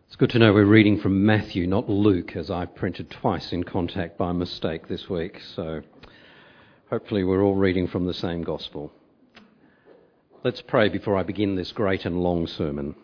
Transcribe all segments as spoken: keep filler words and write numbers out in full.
It's good to know we're reading from Matthew, not Luke, as I printed twice in Contact by mistake this week. So hopefully we're all reading from the same gospel. Let's pray before I begin this great and long sermon.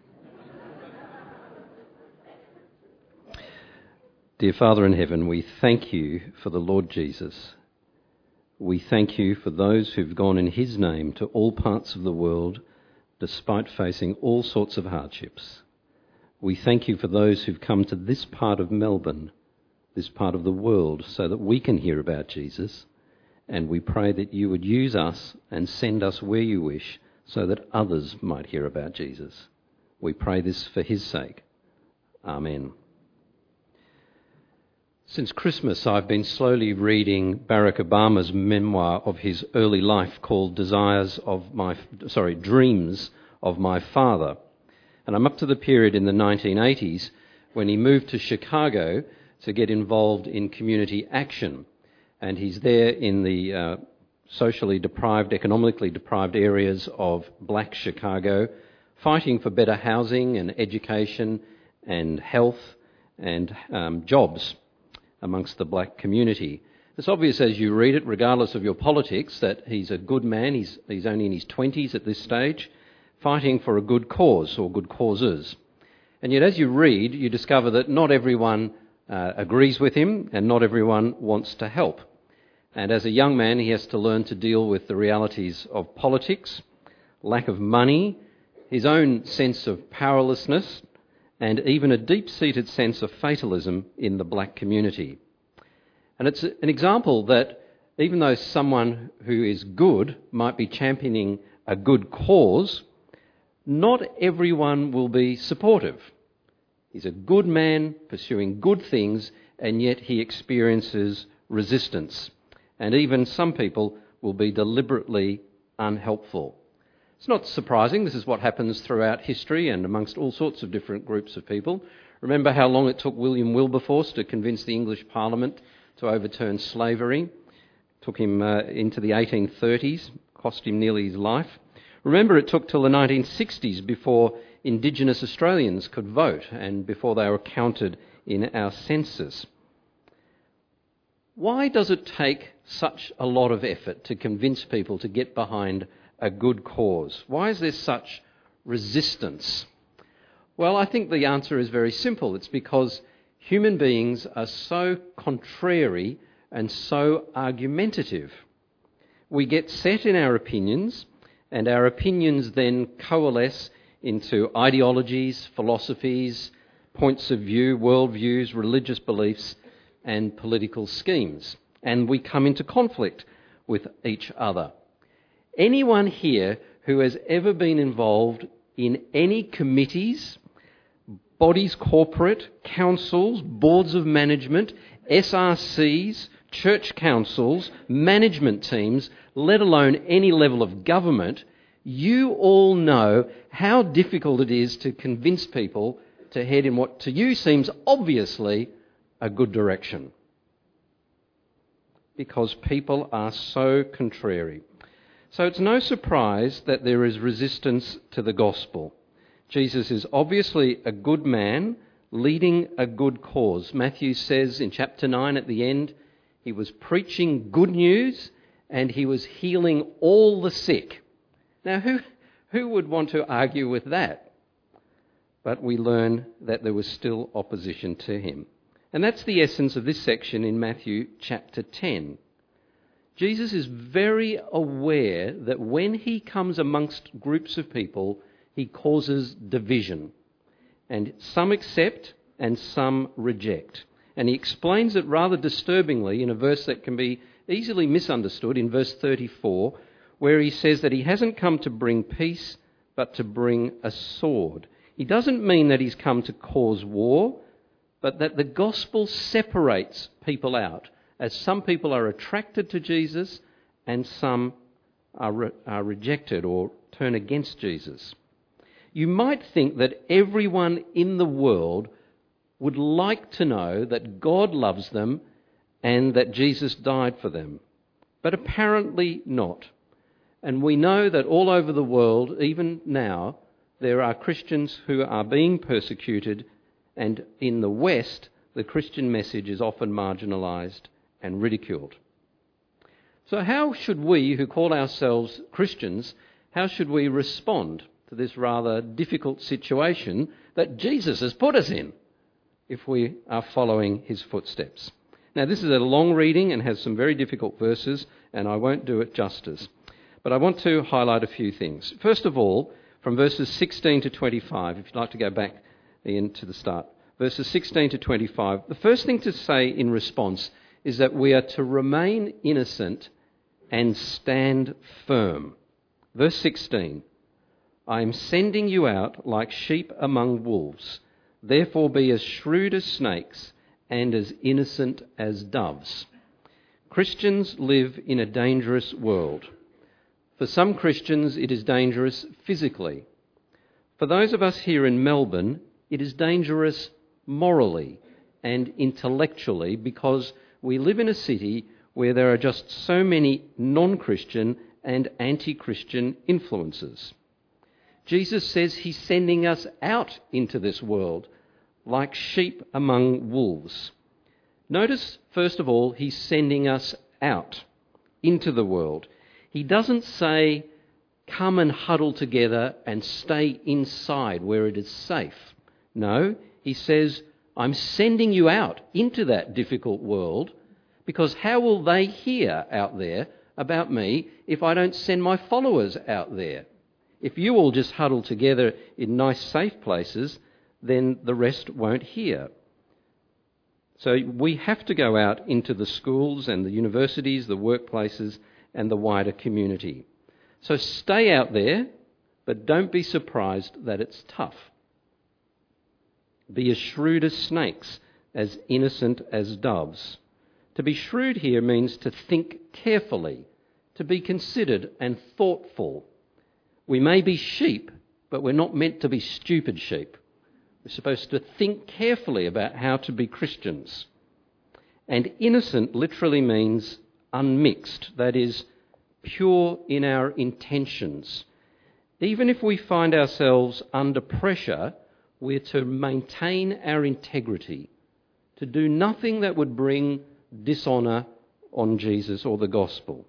Dear Father in heaven, we thank you for the Lord Jesus. We thank you for those who've gone in his name to all parts of the world, despite facing all sorts of hardships. We thank you for those who've come to this part of Melbourne, this part of the world, so that we can hear about Jesus. And we pray that you would use us and send us where you wish so that others might hear about Jesus. We pray this for his sake. Amen. Since Christmas, I've been slowly reading Barack Obama's memoir of his early life called Desires of My, sorry, Dreams of My Father. And I'm up to the period in the nineteen eighties when he moved to Chicago to get involved in community action. And he's there in the uh, socially deprived, economically deprived areas of black Chicago, fighting for better housing and education and health and um, jobs amongst the black community. It's obvious as you read it, regardless of your politics, that he's a good man. He's, he's only in his twenties at this stage, fighting for a good cause or good causes. And yet as you read, you discover that not everyone uh, agrees with him and not everyone wants to help. And as a young man, he has to learn to deal with the realities of politics, lack of money, his own sense of powerlessness, and even a deep-seated sense of fatalism in the black community. And it's an example that even though someone who is good might be championing a good cause, not everyone will be supportive. He's a good man pursuing good things, and yet he experiences resistance. And even some people will be deliberately unhelpful. It's not surprising. This is what happens throughout history and amongst all sorts of different groups of people. Remember how long it took William Wilberforce to convince the English Parliament to overturn slavery. It took him uh, into the eighteen thirties, cost him nearly his life. Remember, it took till the nineteen sixties before Indigenous Australians could vote and before they were counted in our census. Why does it take such a lot of effort to convince people to get behind a good cause? Why is there such resistance? Well, I think the answer is very simple. It's because human beings are so contrary and so argumentative. We get set in our opinions, and our opinions then coalesce into ideologies, philosophies, points of view, worldviews, religious beliefs, and political schemes. And we come into conflict with each other. Anyone here who has ever been involved in any committees, bodies corporate, councils, boards of management, S R Cs, church councils, management teams, let alone any level of government, you all know how difficult it is to convince people to head in what to you seems obviously a good direction. Because people are so contrary. So it's no surprise that there is resistance to the gospel. Jesus is obviously a good man leading a good cause. Matthew says in chapter nine at the end, he was preaching good news and he was healing all the sick. Now, who, who would want to argue with that? But we learn that there was still opposition to him. And that's the essence of this section in Matthew chapter ten. Jesus is very aware that when he comes amongst groups of people, he causes division. And some accept and some reject. And he explains it rather disturbingly in a verse that can be easily misunderstood in verse thirty-four, where he says that he hasn't come to bring peace, but to bring a sword. He doesn't mean that he's come to cause war, but that the gospel separates people out, as some people are attracted to Jesus and some are, re- are rejected or turn against Jesus. You might think that everyone in the world would like to know that God loves them and that Jesus died for them, but apparently not. And we know that all over the world, even now, there are Christians who are being persecuted and in the West, the Christian message is often marginalised and ridiculed. So how should we, who call ourselves Christians, how should we respond to this rather difficult situation that Jesus has put us in if we are following his footsteps? Now, this is a long reading and has some very difficult verses, and I won't do it justice. But I want to highlight a few things. First of all, from verses sixteen to twenty-five, if you'd like to go back into the start, verses sixteen to twenty-five, the first thing to say in response is that we are to remain innocent and stand firm. Verse sixteen, I am sending you out like sheep among wolves. Therefore be as shrewd as snakes and as innocent as doves. Christians live in a dangerous world. For some Christians, it is dangerous physically. For those of us here in Melbourne, it is dangerous morally and intellectually because we live in a city where there are just so many non-Christian and anti-Christian influences. Jesus says he's sending us out into this world like sheep among wolves. Notice, first of all, he's sending us out into the world. He doesn't say, come and huddle together and stay inside where it is safe. No, he says, I'm sending you out into that difficult world because how will they hear out there about me if I don't send my followers out there? If you all just huddle together in nice, safe places, then the rest won't hear. So we have to go out into the schools and the universities, the workplaces, and the wider community. So stay out there, but don't be surprised that it's tough. Be as shrewd as snakes, as innocent as doves. To be shrewd here means to think carefully, to be considered and thoughtful. We may be sheep, but we're not meant to be stupid sheep. We're supposed to think carefully about how to be Christians. And innocent literally means unmixed, that is, pure in our intentions. Even if we find ourselves under pressure, we're to maintain our integrity, to do nothing that would bring dishonour on Jesus or the gospel.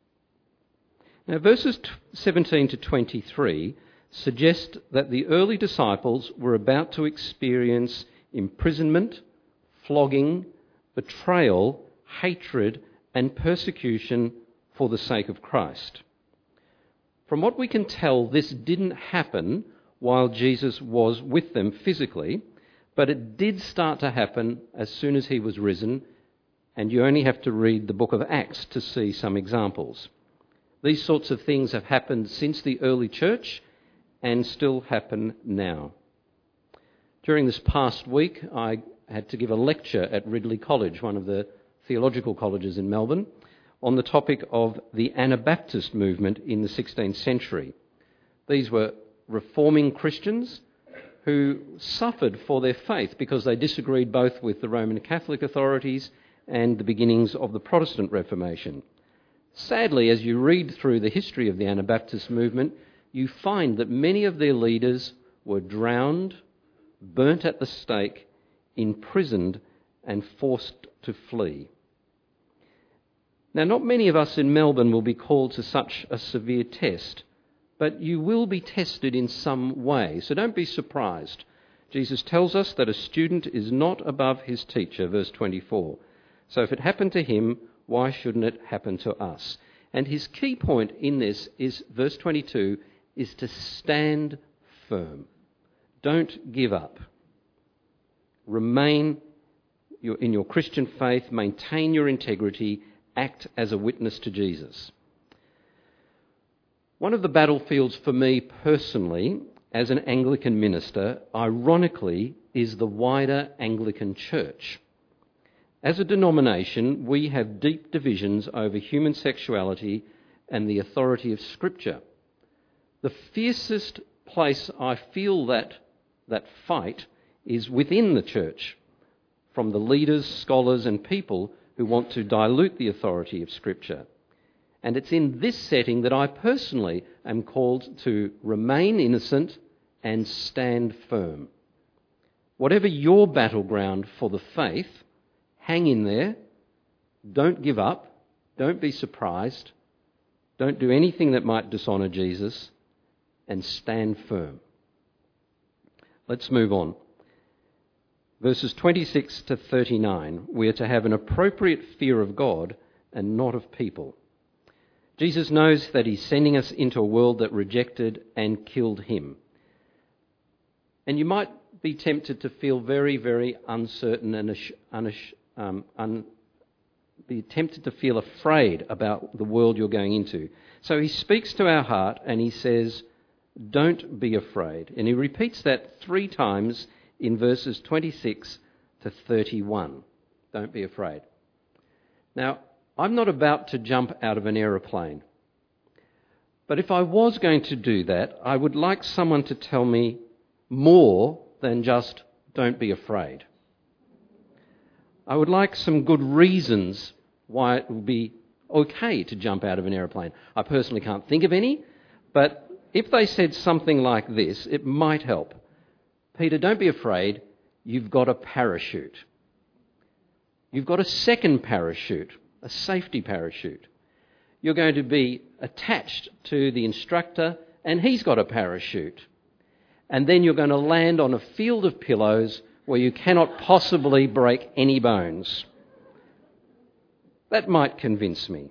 Now, verses seventeen to twenty-three suggest that the early disciples were about to experience imprisonment, flogging, betrayal, hatred, and persecution for the sake of Christ. From what we can tell, this didn't happen while Jesus was with them physically, but it did start to happen as soon as he was risen, and you only have to read the book of Acts to see some examples. These sorts of things have happened since the early church and still happen now. During this past week, I had to give a lecture at Ridley College, one of the theological colleges in Melbourne, on the topic of the Anabaptist movement in the sixteenth century. These were reforming Christians who suffered for their faith because they disagreed both with the Roman Catholic authorities and the beginnings of the Protestant Reformation. Sadly, as you read through the history of the Anabaptist movement, you find that many of their leaders were drowned, burnt at the stake, imprisoned, and forced to flee. Now, not many of us in Melbourne will be called to such a severe test, but you will be tested in some way, so don't be surprised. Jesus tells us that a student is not above his teacher, verse twenty-four. So if it happened to him, why shouldn't it happen to us? And his key point in this is, verse twenty-two, is to stand firm. Don't give up. Remain in your Christian faith, maintain your integrity, act as a witness to Jesus. One of the battlefields for me personally, as an Anglican minister, ironically, is the wider Anglican Church. As a denomination, we have deep divisions over human sexuality and the authority of Scripture. The fiercest place I feel that, that fight is within the church, from the leaders, scholars and people who want to dilute the authority of Scripture. And it's in this setting that I personally am called to remain innocent and stand firm. Whatever your battleground for the faith, hang in there. Don't give up. Don't be surprised. Don't do anything that might dishonour Jesus, and stand firm. Let's move on. Verses twenty-six to thirty-nine, we are to have an appropriate fear of God and not of people. Jesus knows that he's sending us into a world that rejected and killed him. And you might be tempted to feel very, very uncertain and unash- um, un- be tempted to feel afraid about the world you're going into. So he speaks to our heart and he says, don't be afraid. And he repeats that three times in verses twenty-six to thirty-one. Don't be afraid. Now, I'm not about to jump out of an aeroplane. But if I was going to do that, I would like someone to tell me more than just don't be afraid. I would like some good reasons why it would be okay to jump out of an aeroplane. I personally can't think of any, but if they said something like this, it might help. Peter, don't be afraid. You've got a parachute. You've got a second parachute, a safety parachute. You're going to be attached to the instructor and he's got a parachute. And then you're going to land on a field of pillows where you cannot possibly break any bones. That might convince me.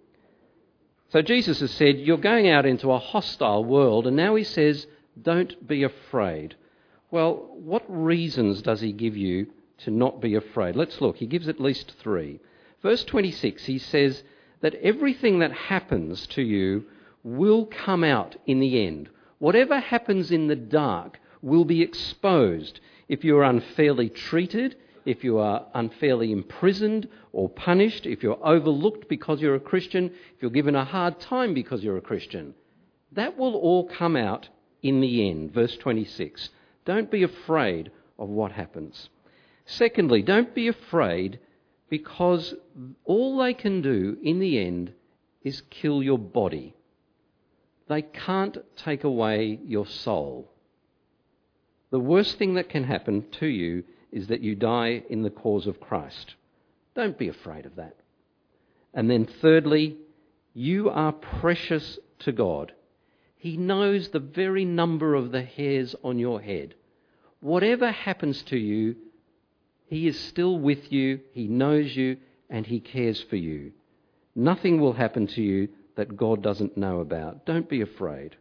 So Jesus has said, you're going out into a hostile world, and now he says, don't be afraid. Well, what reasons does he give you to not be afraid? Let's look. He gives at least three. Verse twenty-six, he says that everything that happens to you will come out in the end. Whatever happens in the dark will be exposed. If you are unfairly treated, if you are unfairly imprisoned or punished, if you're overlooked because you're a Christian, if you're given a hard time because you're a Christian, that will all come out in the end. Verse twenty-six. Don't be afraid of what happens. Secondly, don't be afraid because all they can do in the end is kill your body. They can't take away your soul. The worst thing that can happen to you is that you die in the cause of Christ. Don't be afraid of that. And then thirdly, you are precious to God. He knows the very number of the hairs on your head. Whatever happens to you, he is still with you, he knows you, and he cares for you. Nothing will happen to you that God doesn't know about. Don't be afraid.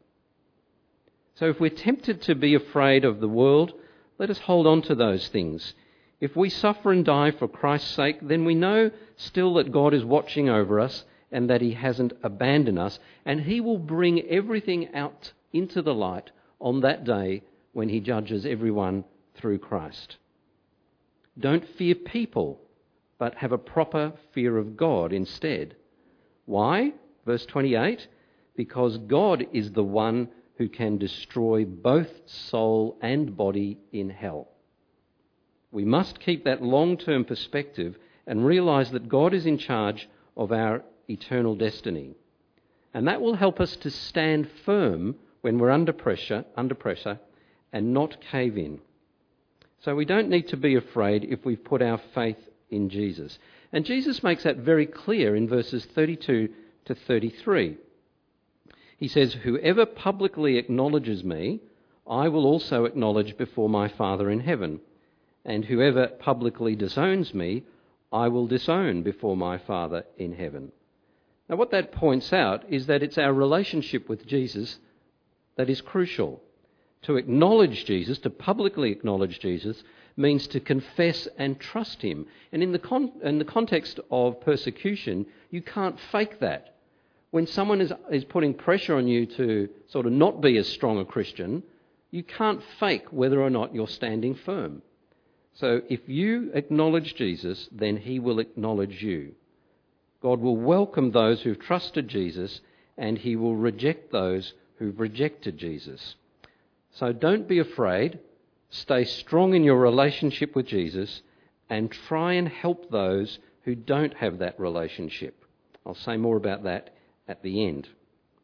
So if we're tempted to be afraid of the world, let us hold on to those things. If we suffer and die for Christ's sake, then we know still that God is watching over us and that he hasn't abandoned us, and he will bring everything out into the light on that day when he judges everyone through Christ. Don't fear people, but have a proper fear of God instead. Why? Verse twenty-eight, because God is the one who can destroy both soul and body in hell. We must keep that long-term perspective and realise that God is in charge of our eternal destiny. And that will help us to stand firm when we're under pressure, under pressure and not cave in. So we don't need to be afraid if we've put our faith in Jesus. And Jesus makes that very clear in verses thirty-two to thirty-three. He says, whoever publicly acknowledges me, I will also acknowledge before my Father in heaven. And whoever publicly disowns me, I will disown before my Father in heaven. Now what that points out is that it's our relationship with Jesus that is crucial. To acknowledge Jesus, to publicly acknowledge Jesus, means to confess and trust him. And in the con- in the context of persecution, you can't fake that. When someone is, is putting pressure on you to sort of not be as strong a Christian, you can't fake whether or not you're standing firm. So if you acknowledge Jesus, then he will acknowledge you. God will welcome those who've trusted Jesus, and he will reject those who've rejected Jesus. So don't be afraid. Stay strong in your relationship with Jesus and try and help those who don't have that relationship. I'll say more about that at the end.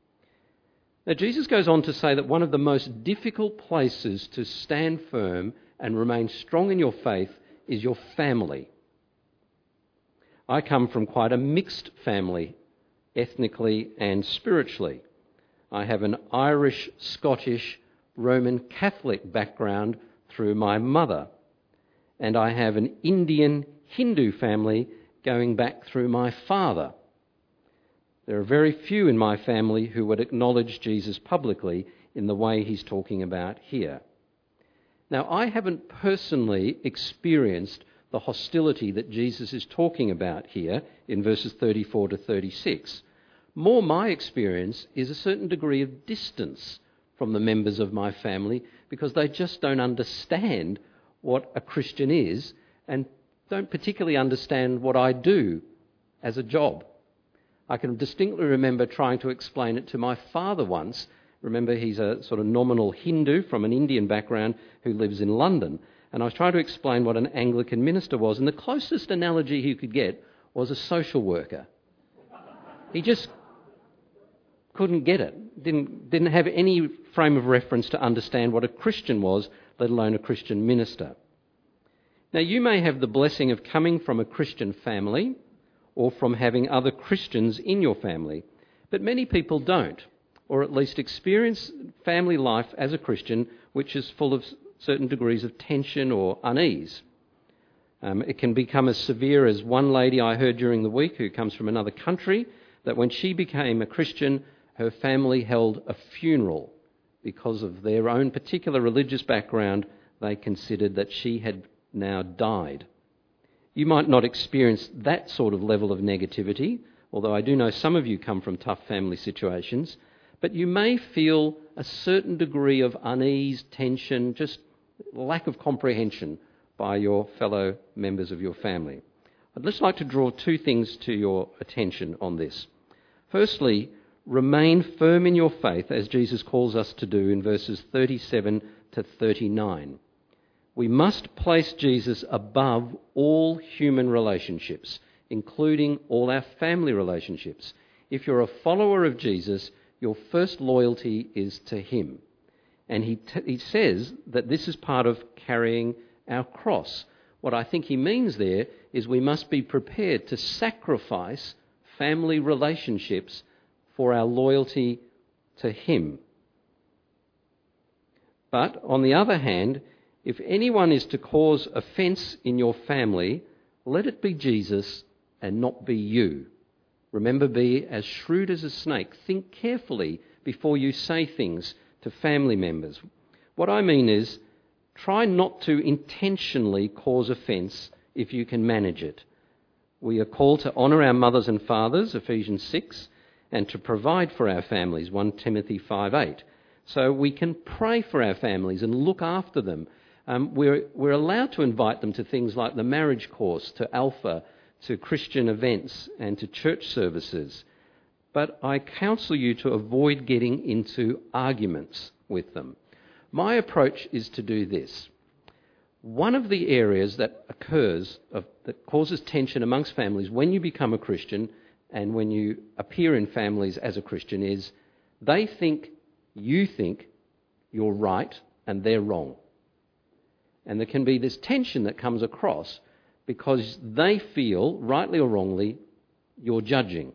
Now, Jesus goes on to say that one of the most difficult places to stand firm and remain strong in your faith is your family. I come from quite a mixed family, ethnically and spiritually. I have an Irish, Scottish, Roman Catholic background through my mother, and I have an Indian Hindu family going back through my father. There are very few in my family who would acknowledge Jesus publicly in the way he's talking about here. Now, I haven't personally experienced the hostility that Jesus is talking about here in verses thirty-four to thirty-six. More my experience is a certain degree of distance from the members of my family because they just don't understand what a Christian is and don't particularly understand what I do as a job. I can distinctly remember trying to explain it to my father once. Remember, he's a sort of nominal Hindu from an Indian background who lives in London. And I was trying to explain what an Anglican minister was, and the closest analogy he could get was a social worker. He just couldn't get it, didn't, didn't have any frame of reference to understand what a Christian was, let alone a Christian minister. Now, you may have the blessing of coming from a Christian family or from having other Christians in your family, but many people don't, or at least experience family life as a Christian which is full of certain degrees of tension or unease. Um, it can become as severe as one lady I heard during the week who comes from another country, that when she became a Christian, her family held a funeral because of their own particular religious background. They considered that she had now died. You might not experience that sort of level of negativity, although I do know some of you come from tough family situations, but you may feel a certain degree of unease, tension, just lack of comprehension by your fellow members of your family. I'd just like to draw two things to your attention on this. Firstly, remain firm in your faith, as Jesus calls us to do in verses thirty-seven to thirty-nine. We must place Jesus above all human relationships, including all our family relationships. If you're a follower of Jesus, your first loyalty is to him. And he, t- he says that this is part of carrying our cross. What I think he means there is we must be prepared to sacrifice family relationships for our loyalty to him. But on the other hand, if anyone is to cause offence in your family, let it be Jesus and not be you. Remember, be as shrewd as a snake. Think carefully before you say things to family members. What I mean is, try not to intentionally cause offence if you can manage it. We are called to honour our mothers and fathers, Ephesians six, and to provide for our families, First Timothy five eight. So we can pray for our families and look after them. Um, we're, we're allowed to invite them to things like the marriage course, to Alpha, to Christian events and to church services. But I counsel you to avoid getting into arguments with them. My approach is to do this. One of the areas that occurs, of, that causes tension amongst families when you become a Christian and when you appear in families as a Christian is they think you think you're right and they're wrong. And there can be this tension that comes across because they feel, rightly or wrongly, you're judging.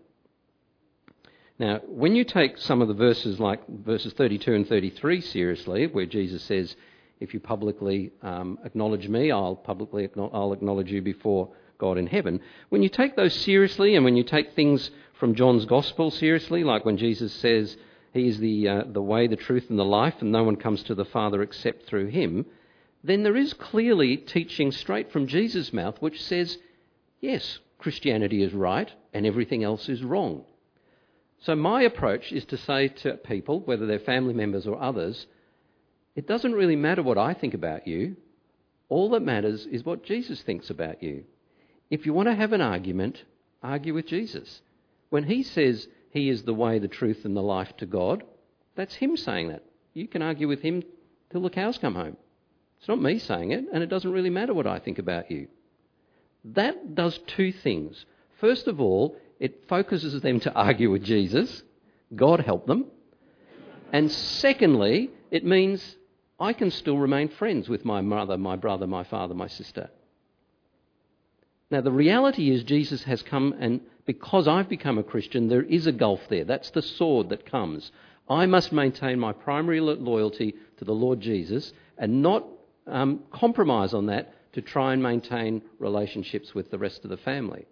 Now, when you take some of the verses like verses thirty-two and thirty-three seriously, where Jesus says, if you publicly um, acknowledge me, I'll publicly I'll acknowledge you before God in heaven. When you take those seriously, and when you take things from John's Gospel seriously, like when Jesus says he is the uh, the way, the truth and the life, and no one comes to the Father except through him, then there is clearly teaching straight from Jesus' mouth which says, yes, Christianity is right and everything else is wrong. So my approach is to say to people, whether they're family members or others, it doesn't really matter what I think about you. All that matters is what Jesus thinks about you. If you want to have an argument, argue with Jesus. When he says he is the way, the truth and the life to God, that's him saying that. You can argue with him till the cows come home. It's not me saying it, and it doesn't really matter what I think about you. That does two things. First of all, it focuses them to argue with Jesus. God help them. And secondly, it means I can still remain friends with my mother, my brother, my father, my sister. Now, the reality is Jesus has come, and because I've become a Christian, there is a gulf there. That's the sword that comes. I must maintain my primary lo- loyalty to the Lord Jesus and not um, compromise on that to try and maintain relationships with the rest of the family.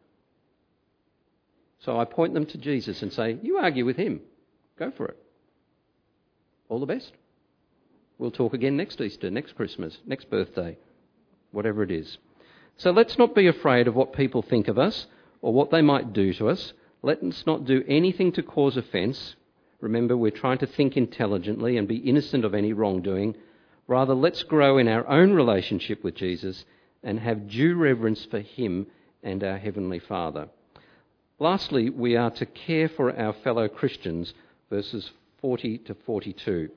So I point them to Jesus and say, you argue with him. Go for it. All the best. We'll talk again next Easter, next Christmas, next birthday, whatever it is. So let's not be afraid of what people think of us or what they might do to us. Let's not do anything to cause offence. Remember, we're trying to think intelligently and be innocent of any wrongdoing. Rather, let's grow in our own relationship with Jesus and have due reverence for him and our Heavenly Father. Lastly, we are to care for our fellow Christians, verses forty to forty-two.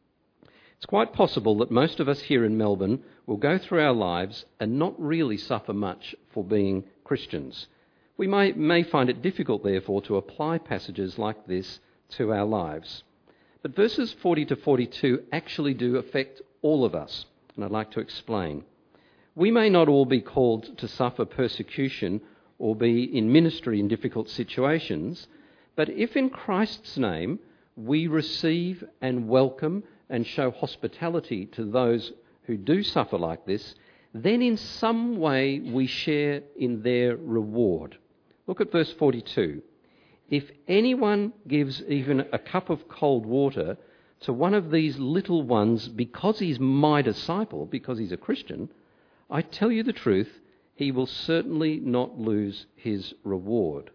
It's quite possible that most of us here in Melbourne will go through our lives and not really suffer much for being Christians. We may, may find it difficult, therefore, to apply passages like this to our lives. But verses forty to forty-two actually do affect all of us, and I'd like to explain. We may not all be called to suffer persecution or be in ministry in difficult situations, but if in Christ's name we receive and welcome and show hospitality to those who do suffer like this, then in some way we share in their reward. Look at verse forty-two. If anyone gives even a cup of cold water to one of these little ones because he's my disciple, because he's a Christian, I tell you the truth, he will certainly not lose his reward.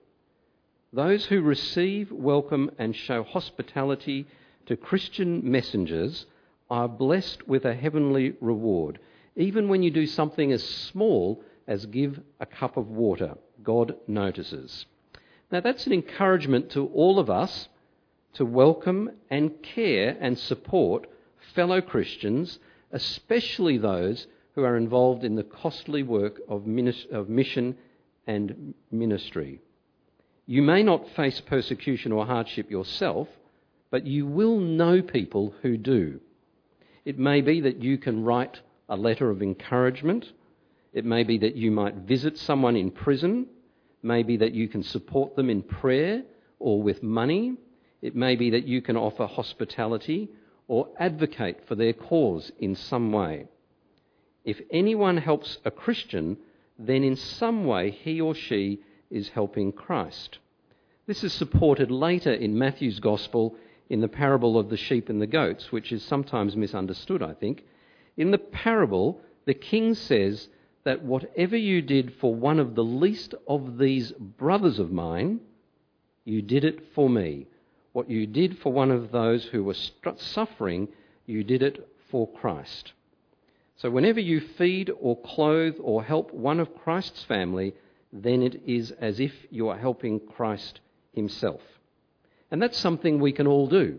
Those who receive, welcome and show hospitality to Christian messengers are blessed with a heavenly reward. Even when you do something as small as give a cup of water, God notices. Now that's an encouragement to all of us to welcome and care and support fellow Christians, especially those who are involved in the costly work of mission and ministry. You may not face persecution or hardship yourself, but you will know people who do. It may be that you can write a letter of encouragement. It may be that you might visit someone in prison. It may be that you can support them in prayer or with money. It may be that you can offer hospitality or advocate for their cause in some way. If anyone helps a Christian, then in some way he or she is helping Christ. This is supported later in Matthew's Gospel in the parable of the sheep and the goats, which is sometimes misunderstood, I think. In the parable, the king says that whatever you did for one of the least of these brothers of mine, you did it for me. What you did for one of those who were suffering, you did it for Christ. So whenever you feed or clothe or help one of Christ's family, then it is as if you are helping Christ himself. And that's something we can all do.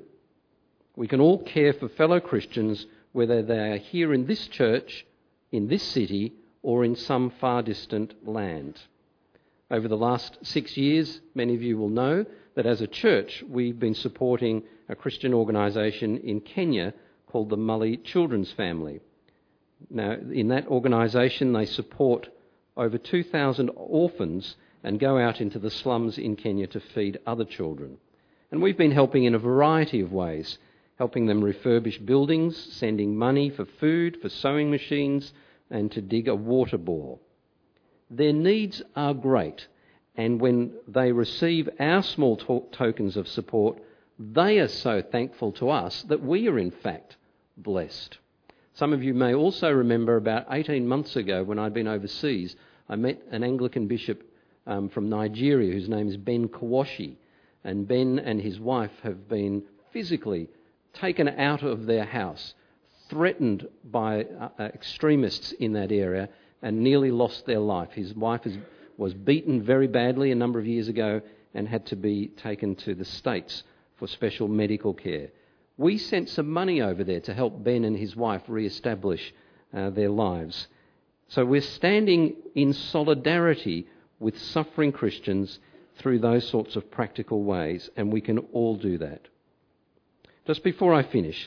We can all care for fellow Christians, whether they are here in this church, in this city, or in some far distant land. Over the last six years, many of you will know that as a church, we've been supporting a Christian organisation in Kenya called the Mully Children's Family. Now, in that organisation, they support over two thousand orphans and go out into the slums in Kenya to feed other children. And we've been helping in a variety of ways, helping them refurbish buildings, sending money for food, for sewing machines, and to dig a water bore. Their needs are great, and when they receive our small to- tokens of support, they are so thankful to us that we are in fact blessed. Some of you may also remember about eighteen months ago when I'd been overseas, I met an Anglican bishop um, from Nigeria whose name is Ben Kawashi. And Ben and his wife have been physically taken out of their house, threatened by uh, extremists in that area, and nearly lost their life. His wife is, was beaten very badly a number of years ago and had to be taken to the States for special medical care. We sent some money over there to help Ben and his wife re-establish uh, their lives. So we're standing in solidarity with suffering Christians through those sorts of practical ways, and we can all do that. Just before I finish,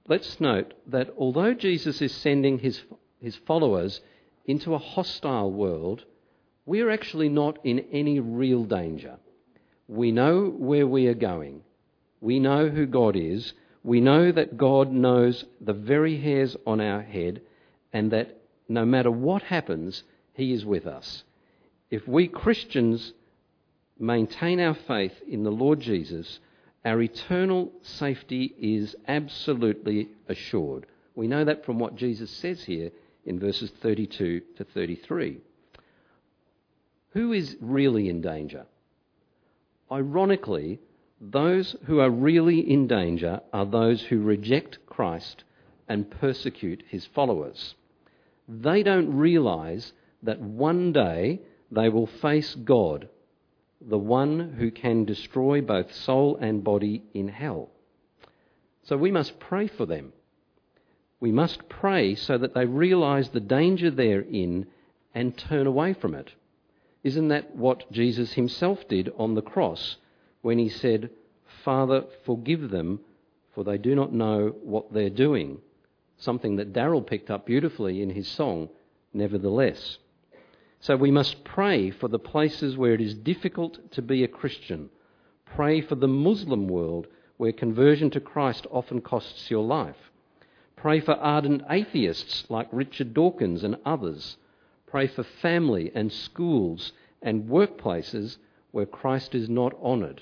let's note that although Jesus is sending his, his followers into a hostile world, we are actually not in any real danger. We know where we are going. We know who God is. We know that God knows the very hairs on our head, and that no matter what happens, he is with us. If we Christians maintain our faith in the Lord Jesus, our eternal safety is absolutely assured. We know that from what Jesus says here in verses thirty-two to thirty-three. Who is really in danger? Ironically, those who are really in danger are those who reject Christ and persecute his followers. They don't realise that one day they will face God, the one who can destroy both soul and body in hell. So we must pray for them. We must pray so that they realise the danger they're in and turn away from it. Isn't that what Jesus himself did on the cross when he said, "Father, forgive them, for they do not know what they're doing"? Something that Darryl picked up beautifully in his song, Nevertheless. So we must pray for the places where it is difficult to be a Christian. Pray for the Muslim world where conversion to Christ often costs your life. Pray for ardent atheists like Richard Dawkins and others. Pray for family and schools and workplaces where Christ is not honoured.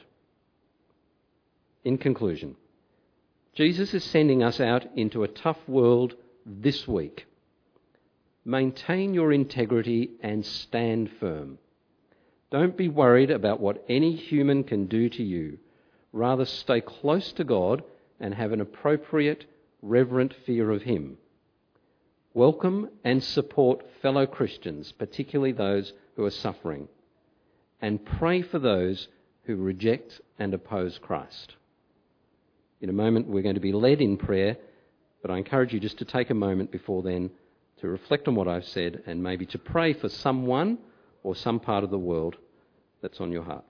In conclusion, Jesus is sending us out into a tough world this week. Maintain your integrity and stand firm. Don't be worried about what any human can do to you. Rather, stay close to God and have an appropriate, reverent fear of him. Welcome and support fellow Christians, particularly those who are suffering, and pray for those who reject and oppose Christ. In a moment, we're going to be led in prayer, but I encourage you just to take a moment before then to reflect on what I've said and maybe to pray for someone or some part of the world that's on your heart.